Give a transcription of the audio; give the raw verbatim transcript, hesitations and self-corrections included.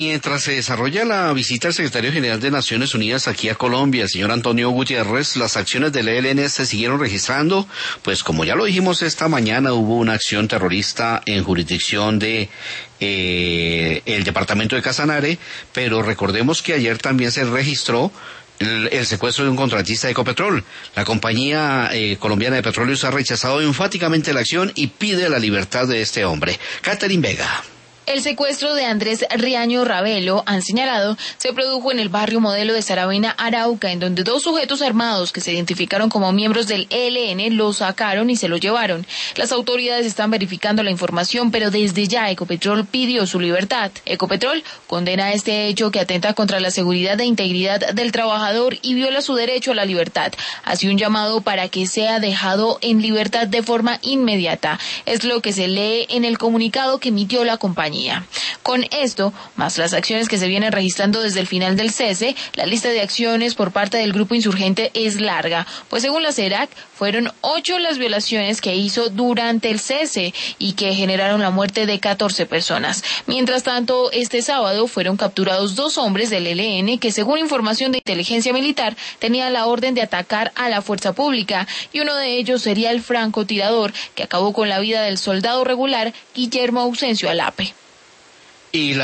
Mientras se desarrolla la visita del secretario general de Naciones Unidas aquí a Colombia, el señor Antonio Guterres, las acciones del E L N se siguieron registrando, pues como ya lo dijimos esta mañana, hubo una acción terrorista en jurisdicción de eh, el departamento de Casanare, pero recordemos que ayer también se registró el, el secuestro de un contratista de Ecopetrol. La compañía eh, colombiana de petróleos ha rechazado enfáticamente la acción y pide la libertad de este hombre. Catherine Vega. El secuestro de Andrés Riaño Ravelo, han señalado, se produjo en el barrio Modelo de Saravena, Arauca, en donde dos sujetos armados que se identificaron como miembros del E L N lo sacaron y se lo llevaron. Las autoridades están verificando la información, pero desde ya Ecopetrol pidió su libertad. Ecopetrol condena este hecho que atenta contra la seguridad e integridad del trabajador y viola su derecho a la libertad. Hace un llamado para que sea dejado en libertad de forma inmediata. Es lo que se lee en el comunicado que emitió la compañía. Con esto, más las acciones que se vienen registrando desde el final del cese, la lista de acciones por parte del grupo insurgente es larga, pues según la CERAC, fueron ocho las violaciones que hizo durante el cese y que generaron la muerte de catorce personas. Mientras tanto, este sábado fueron capturados dos hombres del E L N que, según información de inteligencia militar, tenían la orden de atacar a la fuerza pública, y uno de ellos sería el francotirador que acabó con la vida del soldado regular Guillermo Ausencio Alape. Y la